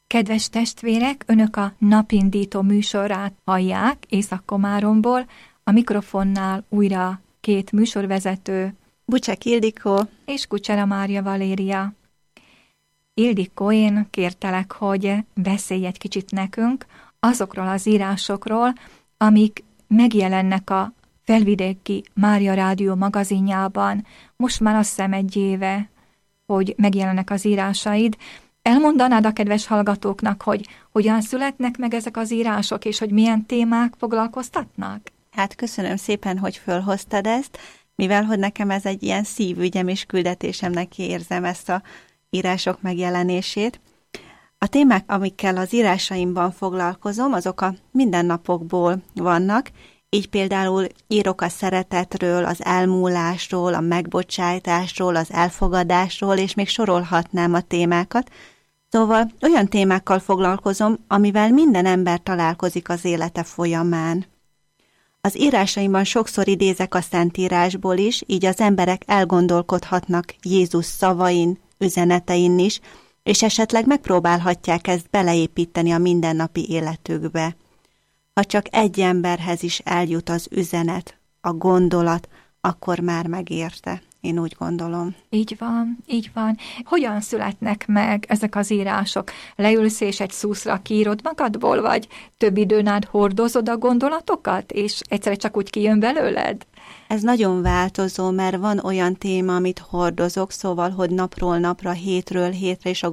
Kedves testvérek, Önök a napindító műsorát hallják Észak-Komáromból, a mikrofonnál újra két műsorvezető, Bucsek Ildikó és Kucsera Mária Valéria. Ildikó, én kértelek, hogy beszélj egy kicsit nekünk azokról az írásokról, amik megjelennek a Felvidéki Mária Rádió magazinjában. Most már azt hiszem 1 éve, hogy megjelennek az írásaid. Elmondanád a kedves hallgatóknak, hogy hogyan születnek meg ezek az írások, és hogy milyen témák foglalkoztatnak? Hát köszönöm szépen, hogy fölhoztad ezt, mivel hogy nekem ez egy ilyen szívügyem és küldetésemnek érzem ezt a írások megjelenését. A témák, amikkel az írásaimban foglalkozom, azok a mindennapokból vannak, így például írok a szeretetről, az elmúlásról, a megbocsájtásról, az elfogadásról, és még sorolhatnám a témákat. Szóval olyan témákkal foglalkozom, amivel minden ember találkozik az élete folyamán. Az írásaimban sokszor idézek a Szentírásból is, így az emberek elgondolkodhatnak Jézus szavain, üzenetein is, és esetleg megpróbálhatják ezt beleépíteni a mindennapi életükbe. Ha csak egy emberhez is eljut az üzenet, a gondolat, akkor már megérte. Én úgy gondolom. Így van, így van. Hogyan születnek meg ezek az írások? Leülsz és egy szuszra kiírod magadból, vagy több időn át hordozod a gondolatokat, és egyszerre csak úgy kijön belőled? Ez nagyon változó, mert van olyan téma, amit hordozok, szóval, hogy napról napra, hétről hétre, és a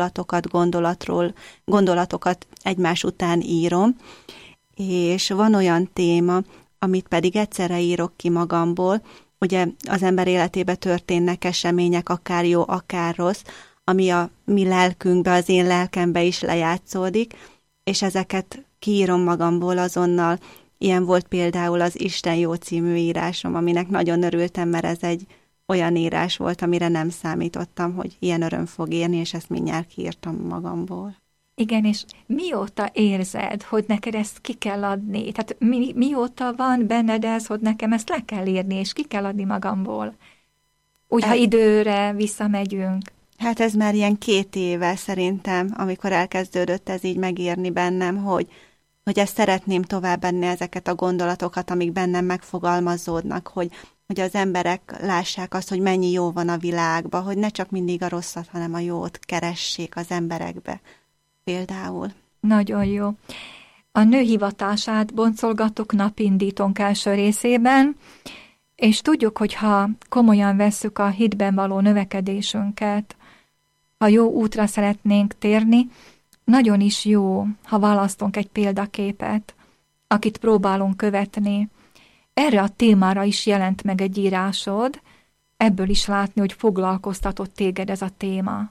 gondolatokat egymás után írom, és van olyan téma, amit pedig egyszerre írok ki magamból. Ugye az ember életébe történnek események, akár jó, akár rossz, ami a mi lelkünkbe, az én lelkembe is lejátszódik, és ezeket kiírom magamból azonnal. Ilyen volt például az Isten jó című írásom, aminek nagyon örültem, mert ez egy olyan írás volt, amire nem számítottam, hogy ilyen öröm fog érni, és ezt mindjárt kiírtam magamból. Igen, és mióta érzed, hogy neked ezt ki kell adni? Tehát mióta van benned ez, hogy nekem ezt le kell írni, és ki kell adni magamból? Úgy, ha időre visszamegyünk. Hát ez már ilyen 2 éve szerintem, amikor elkezdődött ez így megírni bennem, hogy ezt szeretném továbbadni, ezeket a gondolatokat, amik bennem megfogalmazódnak, hogy az emberek lássák azt, hogy mennyi jó van a világban, hogy ne csak mindig a rosszat, hanem a jót keressék az emberekbe. Például. Nagyon jó. A nő hivatását boncolgattuk napindítónk első részében, és tudjuk, hogy ha komolyan vesszük a hitben való növekedésünket, ha jó útra szeretnénk térni, nagyon is jó, ha választunk egy példaképet, akit próbálunk követni. Erre a témára is jelent meg egy írásod, ebből is látni, hogy foglalkoztatott téged ez a téma.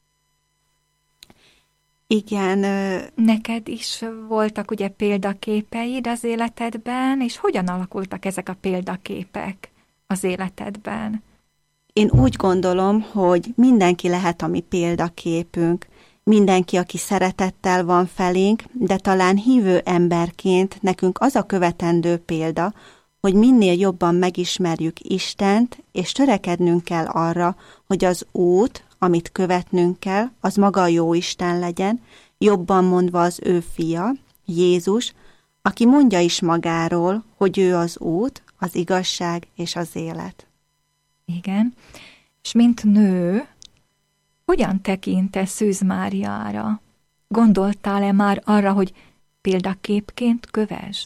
Igen. Neked is voltak ugye példaképeid az életedben, és hogyan alakultak ezek a példaképek az életedben? Én úgy gondolom, hogy mindenki lehet a mi példaképünk, mindenki, aki szeretettel van felénk, de talán hívő emberként nekünk az a követendő példa, hogy minél jobban megismerjük Istent, és törekednünk kell arra, hogy az út, amit követnünk kell, az maga a Jóisten legyen, jobban mondva az ő fia, Jézus, aki mondja is magáról, hogy ő az út, az igazság és az élet. Igen, és mint nő, hogyan tekintesz Szűz Máriára? Gondoltál-e már arra, hogy példaképként kövesd?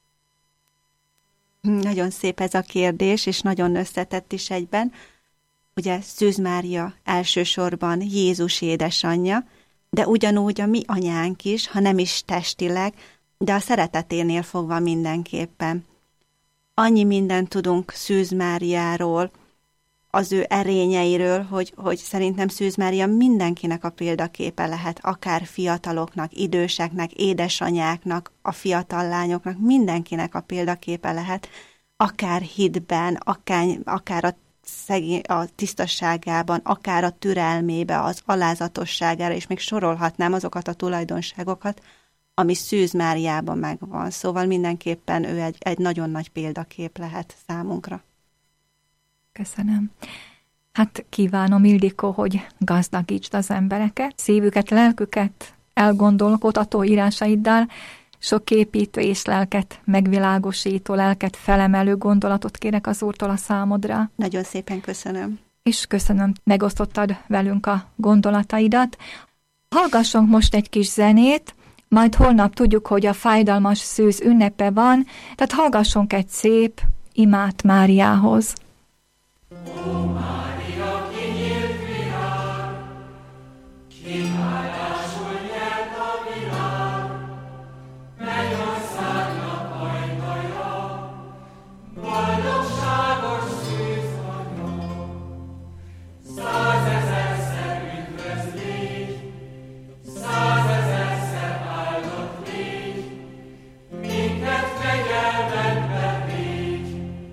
Nagyon szép ez a kérdés, és nagyon összetett is egyben. Ugye Szűz Mária elsősorban Jézus édesanyja, de ugyanúgy a mi anyánk is, ha nem is testileg, de a szereteténél fogva mindenképpen. Annyi mindent tudunk Szűz Máriáról, az ő erényeiről, hogy szerintem Szűz Mária mindenkinek a példaképe lehet, akár fiataloknak, időseknek, édesanyáknak, a fiatal lányoknak, mindenkinek a példaképe lehet, akár hitben, akár a tisztasságában, akár a türelmébe, az alázatosságára, és még sorolhatnám azokat a tulajdonságokat, ami Szűz Máriában megvan. Szóval mindenképpen ő egy nagyon nagy példakép lehet számunkra. Köszönöm. Hát kívánom, Ildikó, hogy gazdagítsd az embereket, szívüket, lelküket elgondolkodtató írásaiddal, sok képítő és lelket megvilágosító, lelket felemelő gondolatot kérek az Úrtól a számodra. Nagyon szépen köszönöm. És köszönöm, megosztottad velünk a gondolataidat. Hallgassunk most egy kis zenét, majd holnap tudjuk, hogy a fájdalmas szűz ünnepe van, tehát hallgassunk egy szép imát Máriához. Ó, Mária, kinyílt virág, kihálásul nyert a világ, mennyországnak ajtaja, boldogságos szűz vagyok. 100 000-szer üdvöz légy, 100 000-szer áldott légy, minket fegyelmedbe védj.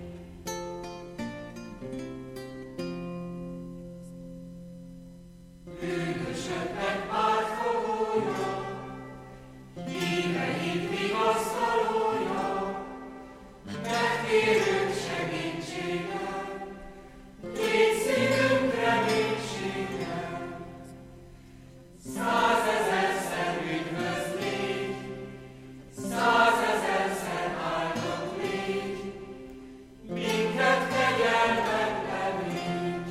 Bűnösöknek pártfogója, híveid vigasztalója, megtérők segítsége, légy szívünk reménysége. 100 000-szer üdvöz légy, 100 000-szer áldott légy, minket fegyelmedbe védj.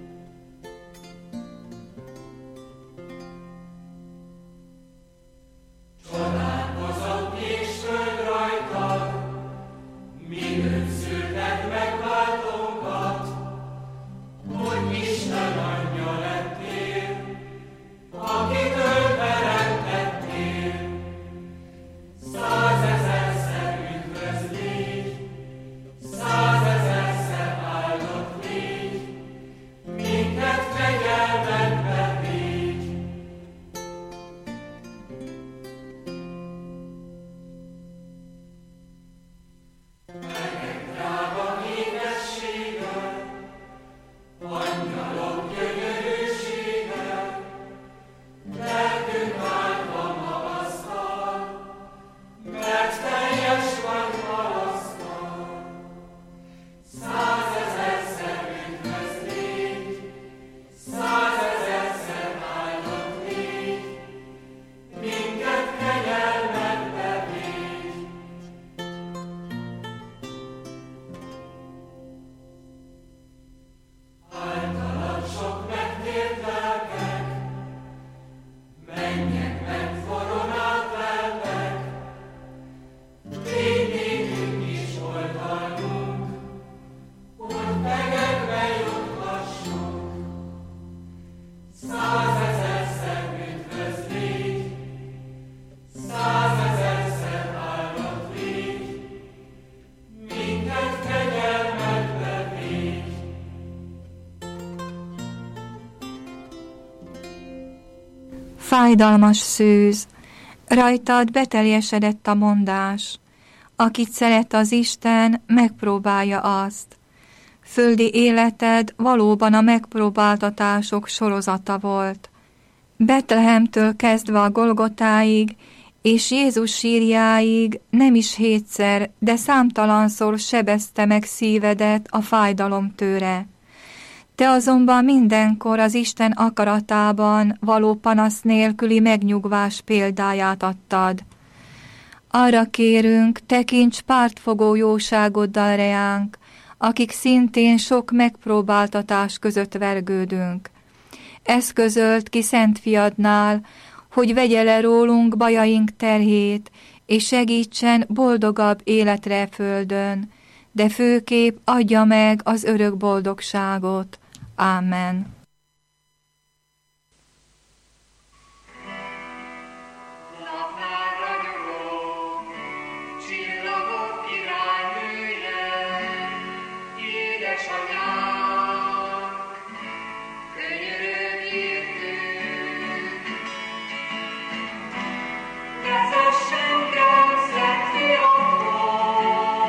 Csodálkozom és föld rajtad, minőt szülted megváltókat, hogy Isten anyja lettél, akitől teremtettél. 100 000-szer üdvöz légy, 100 000-szer áldott légy, minket fegyelmedbe védj. Drága édessége, angyalok gyönyörűsége, lelkünk áldva magasztal, mert teljes vagy halasztal. 100 000-szer üdvöz légy, 100 000-szer áldott légy, minket kegyelmedbe védj. Általad sok megtért lelkek, menjek meg koronált lelkek, légy nékünk is oldalunk, hogy megedve juthassunk. 100 000-szer üdvöz légy, 100 000-szer áldott légy, minket kegyelmedbe védj. Fájdalmas szűz, rajtad beteljesedett a mondás. Akit szeret az Isten, megpróbálja azt. Földi életed valóban a megpróbáltatások sorozata volt. Betlehemtől kezdve a Golgotáig, és Jézus sírjáig nem is 7-szer, de számtalanszor sebezte meg szívedet a fájdalom tőre. Te azonban mindenkor az Isten akaratában való panasz nélküli megnyugvás példáját adtad. Arra kérünk, tekints pártfogó jóságoddal reánk, akik szintén sok megpróbáltatás között vergődünk. Ezt közölt ki Szent Fiadnál, hogy vegye le rólunk bajaink terhét, és segítsen boldogabb életre földön, de főképp adja meg az örök boldogságot. Ámen.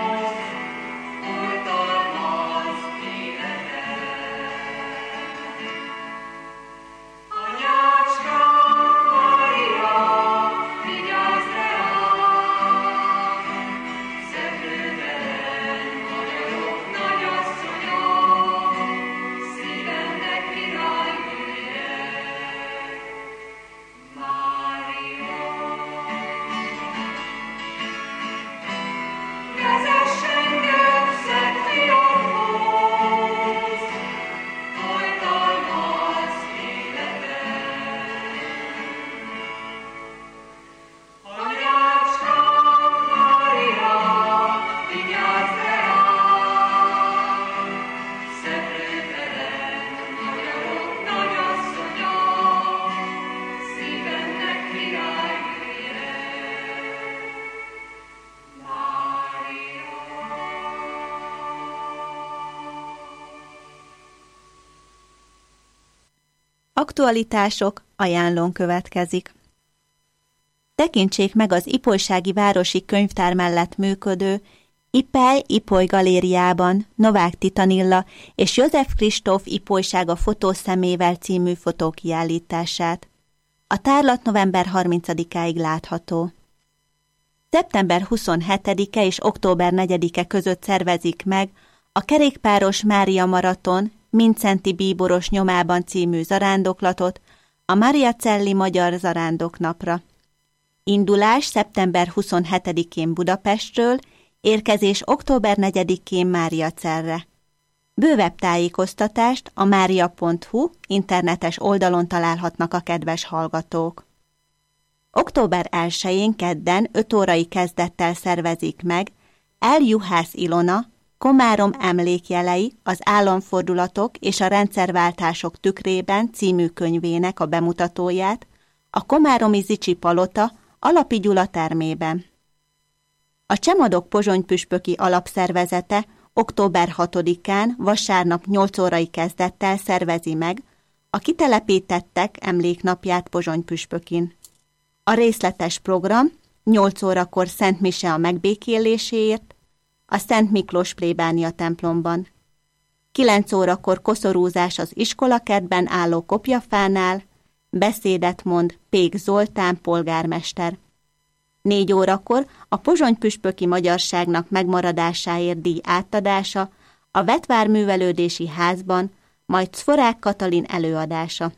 Thank you. Aktualitások ajánlón következik. Tekintsék meg az Ipolysági Városi Könyvtár mellett működő Ipoly galériában Novák Titanilla és József Kristóf Ipolysága fotószemével című fotókiállítását. A tárlat november 30-áig látható. Szeptember 27-e és október 4-e között szervezik meg a Kerékpáros Mária Maraton Mindszenty bíboros nyomában című zarándoklatot a Mariacelli Magyar Zarándoknapra. Indulás szeptember 27-én Budapestről, érkezés október 4-én Máriacellre. Bővebb tájékoztatást a maria.hu internetes oldalon találhatnak a kedves hallgatók. Október 1-én kedden 5 órai kezdettel szervezik meg L. Juhász Ilona Komárom emlékjelei az államfordulatok és a rendszerváltások tükrében című könyvének a bemutatóját a komáromi Zichy Palota Alapi Gyula termében. A Csemadok pozsonypüspöki alapszervezete október 6-án vasárnap 8 órai kezdettel szervezi meg a kitelepítettek emléknapját Pozsonypüspökin. A részletes program 8 órakor Szent Mise a megbékéléséért a Szent Miklós plébánia templomban. 9 órakor koszorúzás az iskolakertben álló kopjafánál, beszédet mond Pék Zoltán polgármester. 4 órakor a pozsonypüspöki magyarságnak megmaradásáért díj átadása a Vetvár Művelődési Házban, majd Czforák Katalin előadása.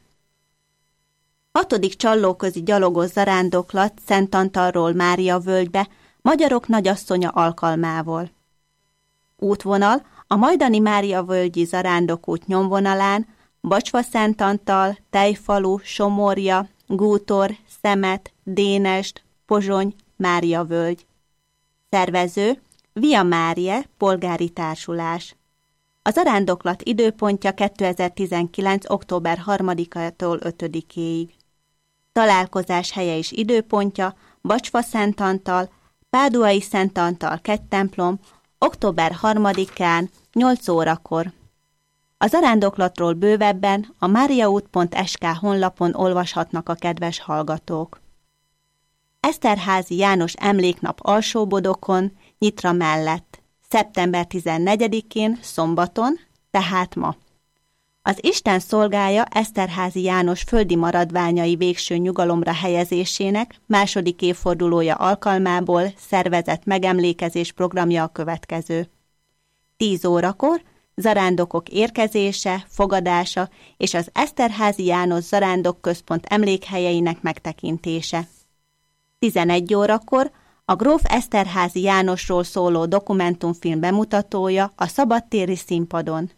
6. Csallóközi gyalogos zarándoklat Szentantalról Máriavölgybe Magyarok Nagyasszonya alkalmával. Útvonal a majdani Máriavölgyi zarándokút nyomvonalán Bacsva-Szentantal, Tejfalu, Somorja, Gútor, Szemet, Dénest, Pozsony, Máriavölgy. Szervező Via Márie polgári társulás. A zarándoklat időpontja 2019. október 3-tól 5-éig. Találkozás helye és időpontja Bacsva-Szentantal, Páduai Szentantal kettemplom, október 3-án 8 órakor. A zarándoklatról bővebben a mariaút.sk honlapon olvashatnak a kedves hallgatók. Eszterházy János emléknap Alsóbodokon, Nyitra mellett, szeptember 14-én, szombaton, tehát ma. Az Isten szolgája Eszterházy János földi maradványai végső nyugalomra helyezésének második évfordulója alkalmából szervezett megemlékezés programja a következő. 10 órakor zarándokok érkezése, fogadása és az Eszterházy János Zarándok Központ emlékhelyeinek megtekintése. 11 órakor a gróf Eszterházy Jánosról szóló dokumentumfilm bemutatója a szabadtéri színpadon.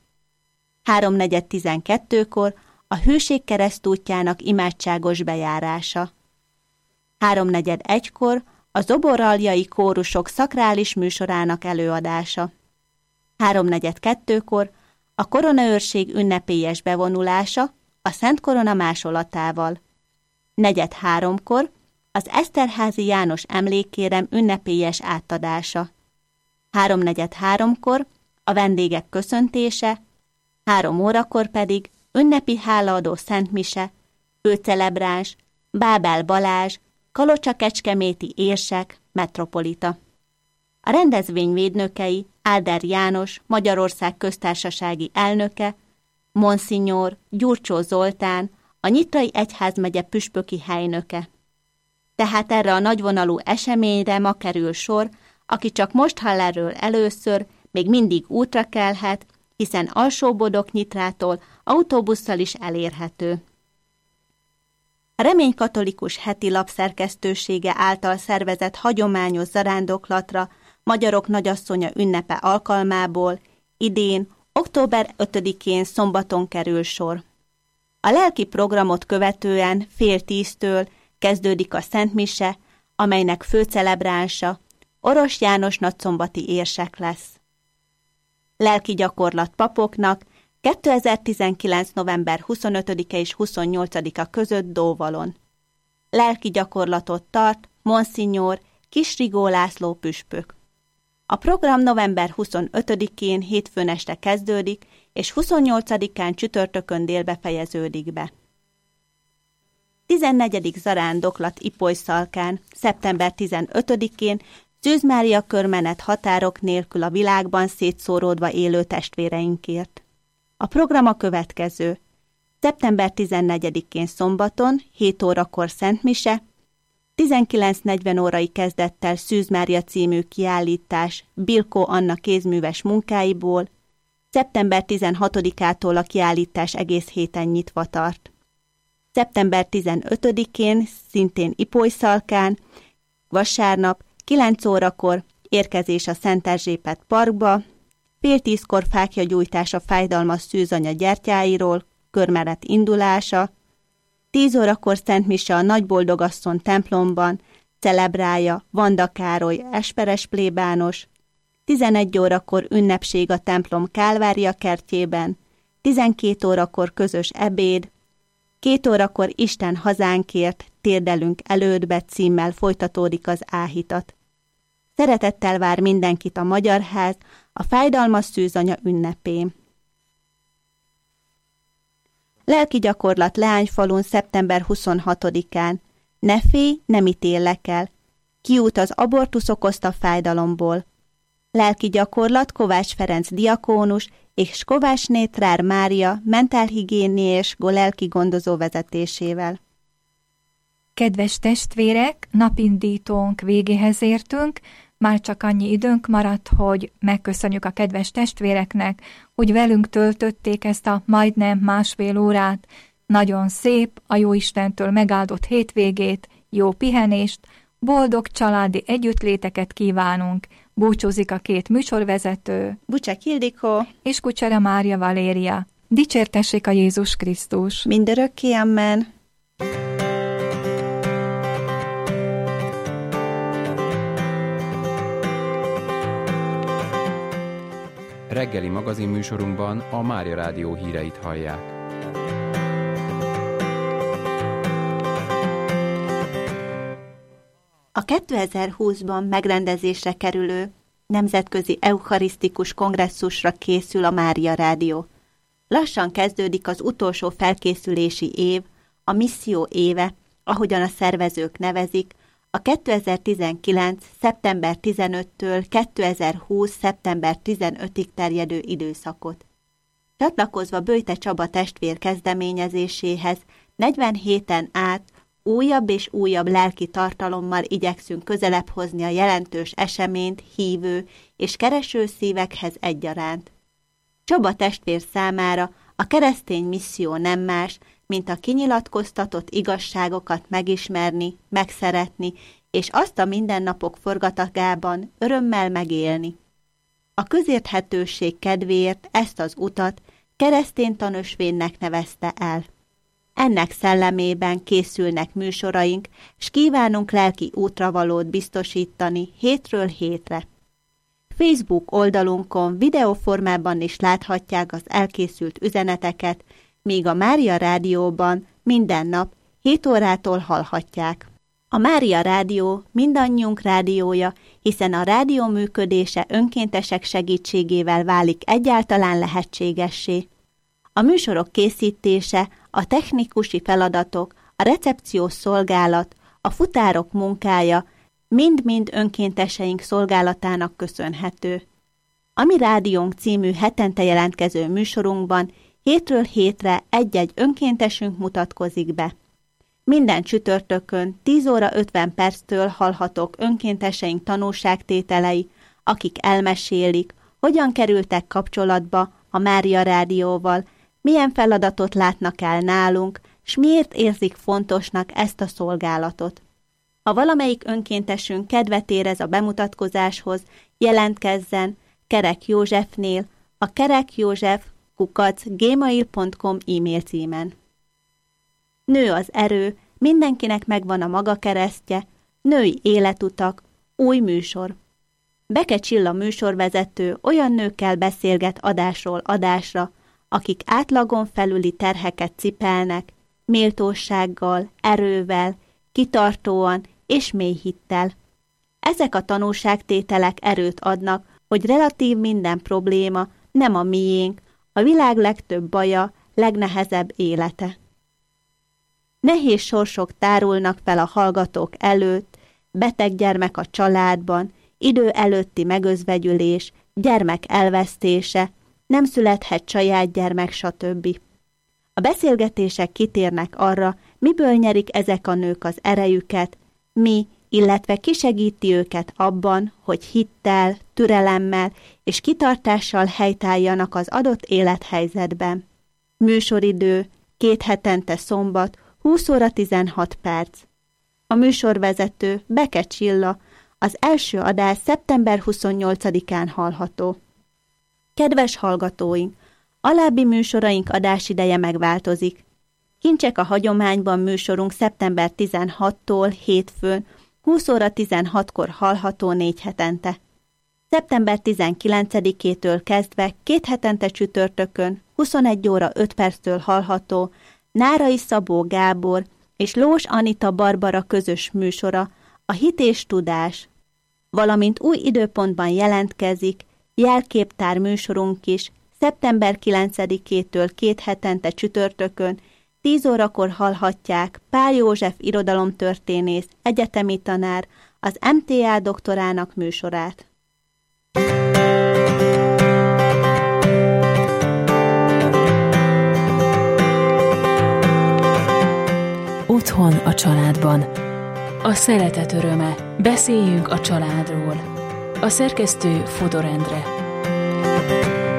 3:4-12-kor a Hőség keresztútjának imádságos bejárása. 3:4-1-kor a zoboraljai kórusok szakrális műsorának előadása. 3:4-2-kor a koronaőrség ünnepélyes bevonulása a Szent Korona másolatával. 4:3-kor az Eszterházy János emlékkérem ünnepélyes átadása. 3:4-3-kor a vendégek köszöntése, 3 órakor pedig ünnepi hálaadó szentmise, főcelebráns, Bábel Balázs, Kalocsa-Kecskeméti érsek, metropolita. A rendezvény védnökei Áder János, Magyarország köztársasági elnöke, Monsignor Gyurcsó Zoltán, a Nyitrai Egyházmegye püspöki helynöke. Tehát erre a nagyvonalú eseményre ma kerül sor, aki csak most hall erről először, még mindig útra kelhet, hiszen Alsóbodok-Nyitrától autóbusszal is elérhető. A Remény Katolikus heti lap szerkesztősége által szervezett hagyományos zarándoklatra Magyarok Nagyasszonya ünnepe alkalmából idén, október 5-én szombaton kerül sor. A lelki programot követően 9:30-től kezdődik a Szent Mise, amelynek főcelebránsa Oros János nagyszombati érsek lesz. Lelki gyakorlat papoknak 2019. november 25-e és 28-a között Dóvalon. Lelki gyakorlatot tart Monsignor Kisrigó László püspök. A program november 25-én hétfőn este kezdődik, és 28-án csütörtökön délbe fejeződik be. 14. zarándoklat Ipolyszalkán, szeptember 15-én Szűz Mária körmenet határok nélkül a világban szétszóródva élő testvéreinkért. A program a következő. Szeptember 14-én szombaton, 7 órakor szentmise, 19:40 órai kezdettel Szűz Mária című kiállítás Bilkó Anna kézműves munkáiból, szeptember 16-ától a kiállítás egész héten nyitva tart. Szeptember 15-én, szintén Ipolyszalkán, vasárnap, 9 órakor érkezés a Szent Erzsébet parkba, fél 10-kor fáklyagyújtás a fájdalmas szűzanya gyertyáiról, körmenet indulása, 10 órakor szentmise a Nagyboldogasszony templomban, celebrálja Vanda Károly esperes plébános, 11 órakor ünnepség a templom Kálvária kertjében, 12 órakor közös ebéd, 2 órakor Isten hazánkért, térdelünk elődbe címmel folytatódik az áhítat. Szeretettel vár mindenkit a Magyar Ház a fájdalmas szűzanya ünnepén. Lelki gyakorlat Leányfalun szeptember 26-án. Ne félj, nem ítéllek el. Kiút az abortusz okozta fájdalomból. Lelki gyakorlat Kovács Ferenc diakónus és Kovácsné Trár Mária mentálhigiéniés lelki gondozó vezetésével. Kedves testvérek, napindítónk végéhez értünk, már csak annyi időnk maradt, hogy megköszönjük a kedves testvéreknek, hogy velünk töltötték ezt a majdnem másfél órát. Nagyon szép, a Jóistentől megáldott hétvégét, jó pihenést, boldog családi együttléteket kívánunk. Búcsúzik a két műsorvezető, Bucsek Ildikó és Kucsera Mária Valéria. Dicsértessék a Jézus Krisztus! Mindörökké, amen! Reggeli magazinműsorunkban a Mária Rádió híreit hallják. A 2020-ban megrendezésre kerülő nemzetközi eucharisztikus kongresszusra készül a Mária Rádió. Lassan kezdődik az utolsó felkészülési év, a misszió éve, ahogyan a szervezők nevezik, a 2019. szeptember 15-től 2020. szeptember 15-ig terjedő időszakot. Csatlakozva Böjte Csaba testvér kezdeményezéséhez 47-en át újabb és újabb lelki tartalommal igyekszünk közelebb hozni a jelentős eseményt hívő és kereső szívekhez egyaránt. Csaba testvér számára a keresztény misszió nem más, mint a kinyilatkoztatott igazságokat megismerni, megszeretni, és azt a mindennapok forgatagában örömmel megélni. A közérthetőség kedvéért ezt az utat kereszténytanösvénynek nevezte el. Ennek szellemében készülnek műsoraink, s kívánunk lelki útravalót biztosítani hétről hétre. Facebook oldalunkon videóformában is láthatják az elkészült üzeneteket, míg a Mária Rádióban minden nap 7 órától hallhatják. A Mária Rádió mindannyiunk rádiója, hiszen a rádió működése önkéntesek segítségével válik egyáltalán lehetségessé. A műsorok készítése, a technikusi feladatok, a recepciós szolgálat, a futárok munkája mind-mind önkénteseink szolgálatának köszönhető. A Mi Rádiónk című hetente jelentkező műsorunkban hétről hétre egy-egy önkéntesünk mutatkozik be. Minden csütörtökön 10 óra 50 perctől hallhatók önkénteseink tanúságtételei, akik elmesélik, hogyan kerültek kapcsolatba a Mária Rádióval, milyen feladatot látnak el nálunk, s miért érzik fontosnak ezt a szolgálatot. Ha valamelyik önkéntesünk kedvet érez a bemutatkozáshoz, jelentkezzen Kerek Józsefnél a kerekjózsef@gmail.com e-mail címen. Nő az erő, mindenkinek megvan a maga keresztje, női életutak, új műsor. Beke Csilla műsorvezető olyan nőkkel beszélget adásról adásra, akik átlagon felüli terheket cipelnek, méltósággal, erővel, kitartóan és mély hittel. Ezek a tanúságtételek erőt adnak, hogy relatív minden probléma nem a miénk, a világ legtöbb baja, legnehezebb élete. Nehéz sorsok tárulnak fel a hallgatók előtt, beteg gyermek a családban, idő előtti megözvegyülés, gyermek elvesztése, nem születhet saját gyermek, stb. A beszélgetések kitérnek arra, miből nyerik ezek a nők az erejüket, mi, illetve ki segíti őket abban, hogy hittel, türelemmel és kitartással helytálljanak az adott élethelyzetben. Műsoridő 2 hetente szombat, 20 óra 16 perc. A műsorvezető Beke Csilla, az első adás szeptember 28-án hallható. Kedves hallgatóink, alábbi műsoraink adásideje megváltozik. Kincsek a hagyományban műsorunk szeptember 16-tól hétfőn 20 óra 16-kor hallható 4 hetente. Szeptember 19-től kezdve 2 hetente csütörtökön 21 óra 5 perctől hallható Nárai Szabó Gábor és Lós Anita Barbara közös műsora, a Hit és Tudás, valamint új időpontban jelentkezik jelképtár műsorunk is szeptember 9-től 2 hetente csütörtökön 10 órakor hallhatják Pál József irodalomtörténész, egyetemi tanár, az MTA doktorának műsorát. Otthon a családban. A szeretet öröme. Beszéljünk a családról. A szerkesztő Fodor Endre.